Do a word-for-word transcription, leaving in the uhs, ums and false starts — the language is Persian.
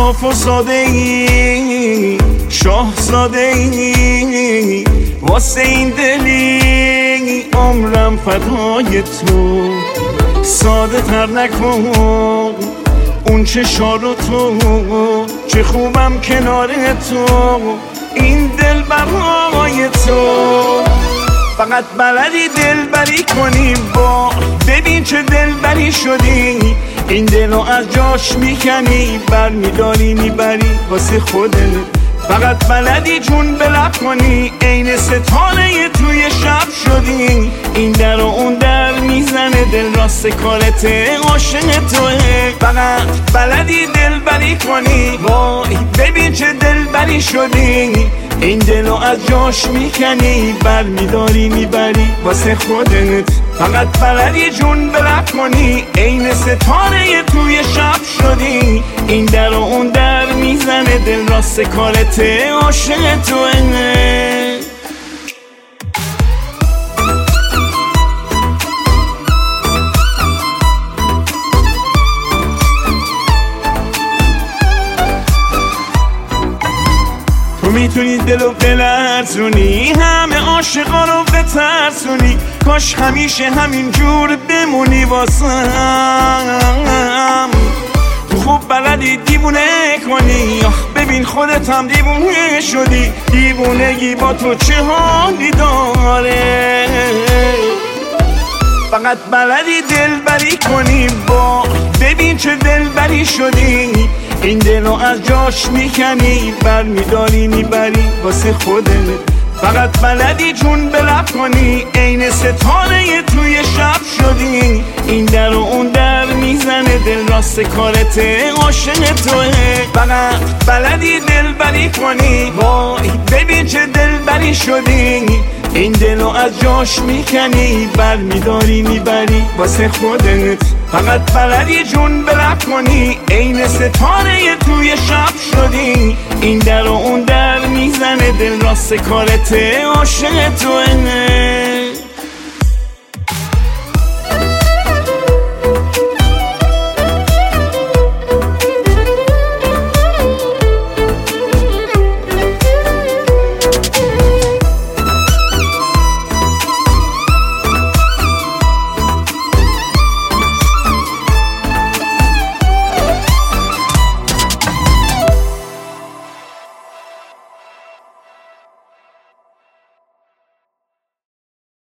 صاف و ساده ای، شاهزاده ای، واسه این دلی عمرم فدای تو. ساده تر نکن اون چشارو تو، چه خوبم کنار تو، این دل برای تو. فقط بلدی دلبری کنی، با ببین چه دلبری شدی، این دلو از جاش میکنی، بر میداری میبری واسه خودت. فقط بلدی جون بلب کنی، عین ستاره توی شب شدی، این در و اون در میزنه، دل راست کارته عاشق توه. فقط بلدی دلبری کنی، وای ببین چه دلبری شدی، این دلو از جاش میکنی، بر میداری میبری واسه خودت. فقط بلدی جون بلب کنی، عین ستاره توی شب شدی، این در و اون در میزنه، دل راست کارته عاشق توه. تو میتونی دلو بلرزونی، همه عاشقا رو بترسونی، کاش همیشه همین جور بمونی واسم. تو خوب بلدی دیوونه کنی، آخ ببین خودت هم دیوونه شدی، دیوونگی با تو چه حالی داره. فقط بلدی دلبری کنی، با ببین چه دلبری شدی، این دلو از جاش میکنی، بر میداری میبری واسه خودت. فقط بلدی جون بلب کنی، عین ستاره توی شب شدی، این در و اون در میزنه، دل راست کارته عاشق توه. فقط بلدی دلبری کنی، وای ببین چه دلبری شدی، این دلو از جاش میکنی، بر میداری میبری واسه خودت. فقط بلدی جون بلب کنی، عین ستاره توی شب شدی، این در و اون در میزنه، دل راست کارته عاشق توه.